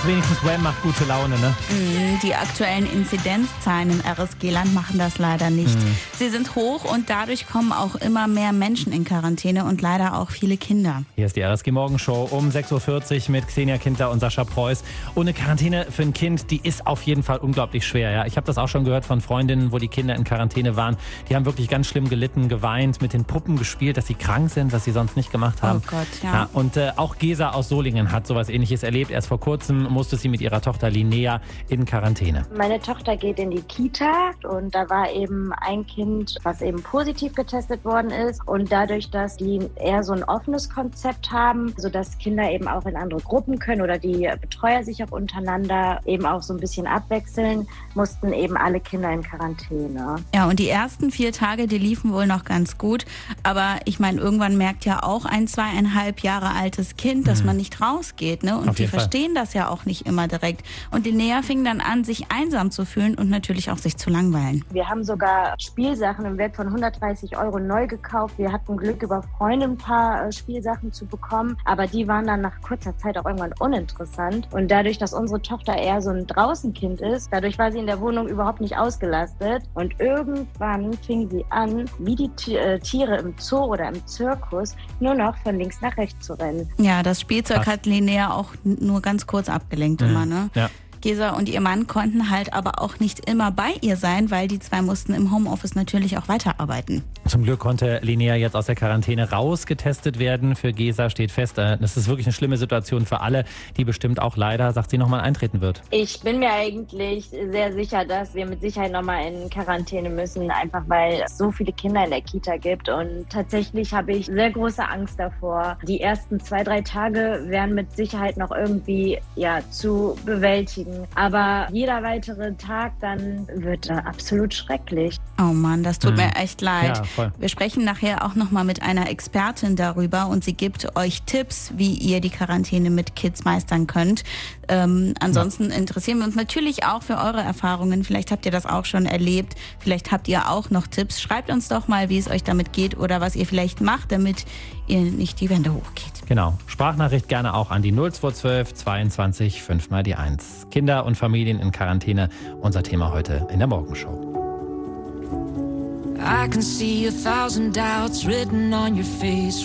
wenigstens Wham macht gute Laune, ne? Die aktuellen Inzidenzzahlen im RSG-Land machen das leider nicht. Sie sind hoch und dadurch kommen auch immer mehr Menschen in Quarantäne und leider auch viele Kinder. Hier ist die RSG-Morgenshow um 6.40 Uhr mit Xenia Kindler und Sascha Preuß. Und eine Quarantäne für ein Kind, die ist auf jeden Fall unglaublich schwer. Ja? Ich habe das auch schon gehört von Freundinnen, wo die Kinder in Quarantäne waren. Die haben wirklich ganz schlimm gelitten, geweint, mit den Puppen gespielt, dass sie krank sind, was sie sonst nicht gemacht haben. Oh Gott, ja. Und auch Gesa aus Solingen hat sowas Ähnliches erlebt. Erst vor kurzem musste sie mit ihrer Tochter Linnea in Quarantäne. Meine Tochter geht in die Kita und da war eben ein Kind, was eben positiv getestet worden ist. Und dadurch, dass die eher so ein offenes Konzept haben, sodass Kinder eben auch in andere Gruppen können oder die Betreuer sich auch untereinander eben auch so ein bisschen abwechseln, mussten eben alle Kinder in Quarantäne. Ja, und die ersten 4 Tage, die liefen wohl noch ganz gut. Aber ich meine, irgendwann merkt ja auch ein 2,5 Jahre altes Kind, dass man nicht rausgeht. Ne? Und die verstehen das ja auch nicht immer direkt. Und Linnea fing dann an, sich einsam zu fühlen und natürlich auch sich zu langweilen. Wir haben sogar Spielsachen im Wert von 130 € neu gekauft. Wir hatten Glück, über Freunde ein paar Spielsachen zu bekommen. Aber die waren dann nach kurzer Zeit auch irgendwann uninteressant. Und dadurch, dass unsere Tochter eher so ein Draußenkind ist, dadurch war sie in der Wohnung überhaupt nicht ausgelastet. Und irgendwann fing sie an, wie die Tiere im Zoo oder im Zirkus, nur noch von links nach rechts zu rennen. Ja, das Spielzeug hat Linnea auch nur ganz kurz abgelenkt immer, ne? Ja. Gesa und ihr Mann konnten halt aber auch nicht immer bei ihr sein, weil die zwei mussten im Homeoffice natürlich auch weiterarbeiten. Zum Glück konnte Linnea jetzt aus der Quarantäne rausgetestet werden. Für Gesa steht fest, das ist wirklich eine schlimme Situation für alle, die bestimmt auch leider, sagt sie, nochmal eintreten wird. Ich bin mir eigentlich sehr sicher, dass wir mit Sicherheit nochmal in Quarantäne müssen, einfach weil es so viele Kinder in der Kita gibt. Und tatsächlich habe ich sehr große Angst davor. Die ersten 2-3 Tage wären mit Sicherheit noch irgendwie zu bewältigen. Aber jeder weitere Tag dann wird absolut schrecklich. Oh Mann, das tut mir echt leid. Ja, voll. Wir sprechen nachher auch nochmal mit einer Expertin darüber und sie gibt euch Tipps, wie ihr die Quarantäne mit Kids meistern könnt. Ansonsten interessieren wir uns natürlich auch für eure Erfahrungen. Vielleicht habt ihr das auch schon erlebt. Vielleicht habt ihr auch noch Tipps. Schreibt uns doch mal, wie es euch damit geht oder was ihr vielleicht macht, damit ihr nicht die Wände hochgeht. Genau. Sprachnachricht gerne auch an die 0212 22 5 mal die 1. Kinder und Familien in Quarantäne, unser Thema heute in der Morgenshow. I can see 1,000 doubts written on your face.